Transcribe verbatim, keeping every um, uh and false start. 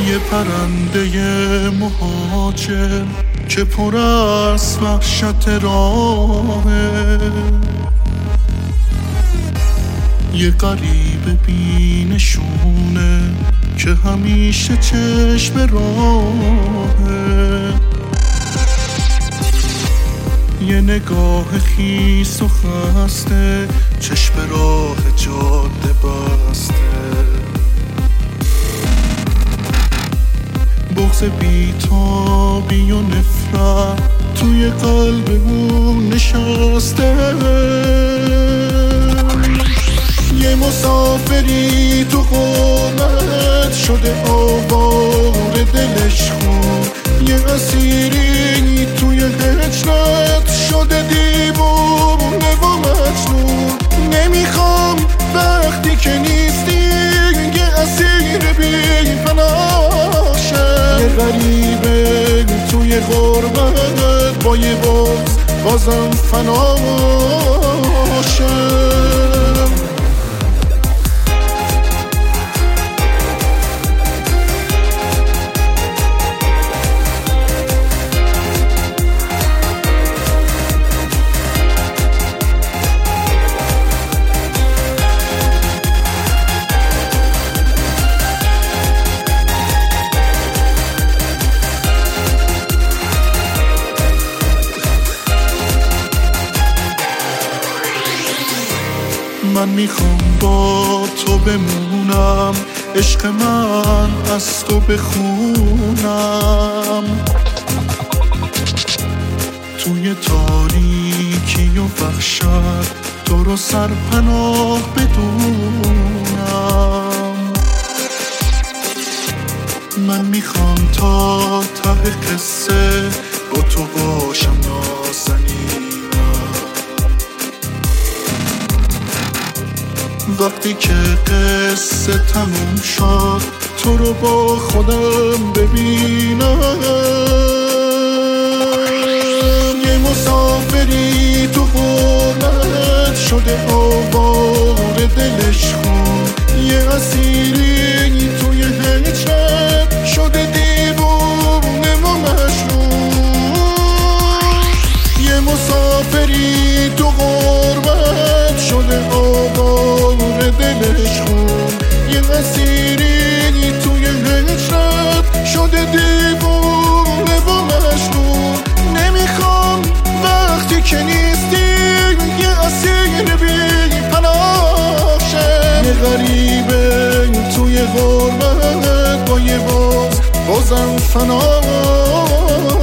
یه پرنده مهاجر که پر از وحشت راهه، یه غریب بینشونه که همیشه چشم راهه، یه نگاه خیس و خسته چشم راه جاده بسته، بغض بیتابی و نفرت توی قلب اون نشسته، یه مسافری تو غربت شده آواره دلش خون، یه اسیری توی هجرت شده دیوونه و مجنون. نمیخوام وقتی که نیستی یه اسیر بی پناه شم، یه غریبه توی غربت با یه بغض بازم فنا شم. من میخوام با تو بمونم، عشق من از تو بخونم، توی تاریکی و وحشت تو رو سرپناه بدونم. من میخوام تا ته قصه با تو باشم نازنینم، وقتی که قصه تموم شد تو رو با خودم ببینم. یه مسافری تو غربت شده آواره دلش خون، یه اسیری توی هجرت شده دیوونه و مجنون. یه مسافری تو غربت شده آواره دلش خون، یه اسیری توی هجرت شده دیوونه و مجنون. نمیخوام وقتی که نیستی یه اسیر بی پناه شم، یه غریبه توی غربت با یه باز بازم فنا